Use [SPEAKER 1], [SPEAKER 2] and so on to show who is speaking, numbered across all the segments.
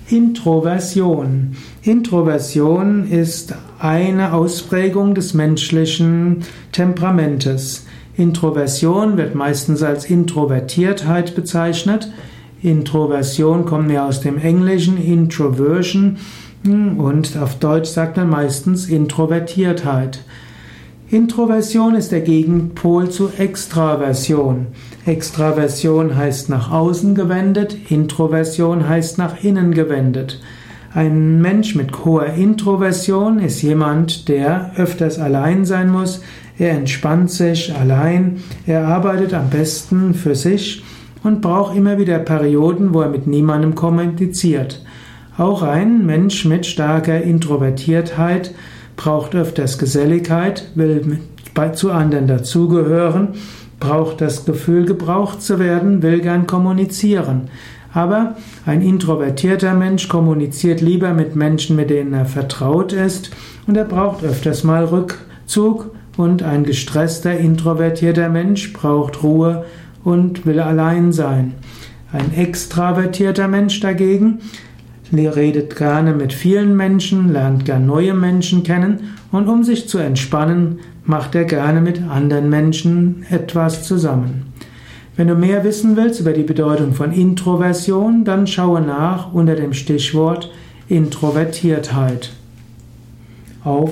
[SPEAKER 1] Introversion. Introversion ist eine Ausprägung des menschlichen Temperamentes. Introversion wird meistens als Introvertiertheit bezeichnet. Introversion kommt ja aus dem Englischen Introversion und auf Deutsch sagt man meistens Introvertiertheit. Introversion ist der Gegenpol zu Extraversion. Extraversion heißt nach außen gewendet, Introversion heißt nach innen gewendet. Ein Mensch mit hoher Introversion ist jemand, der öfters allein sein muss, er entspannt sich allein, er arbeitet am besten für sich und braucht immer wieder Perioden, wo er mit niemandem kommuniziert. Auch ein Mensch mit starker Introvertiertheit braucht öfters Geselligkeit, will zu anderen dazugehören, braucht das Gefühl, gebraucht zu werden, will gern kommunizieren. Aber ein introvertierter Mensch kommuniziert lieber mit Menschen, mit denen er vertraut ist, und er braucht öfters mal Rückzug, und ein gestresster, introvertierter Mensch braucht Ruhe und will allein sein. Ein extravertierter Mensch dagegen redet gerne mit vielen Menschen, lernt gern neue Menschen kennen und um sich zu entspannen, macht er gerne mit anderen Menschen etwas zusammen. Wenn du mehr wissen willst über die Bedeutung von Introversion, dann schaue nach unter dem Stichwort Introvertiertheit auf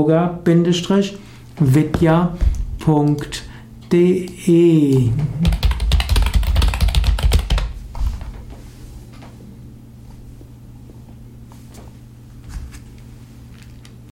[SPEAKER 1] wiki.yoga-vidya.de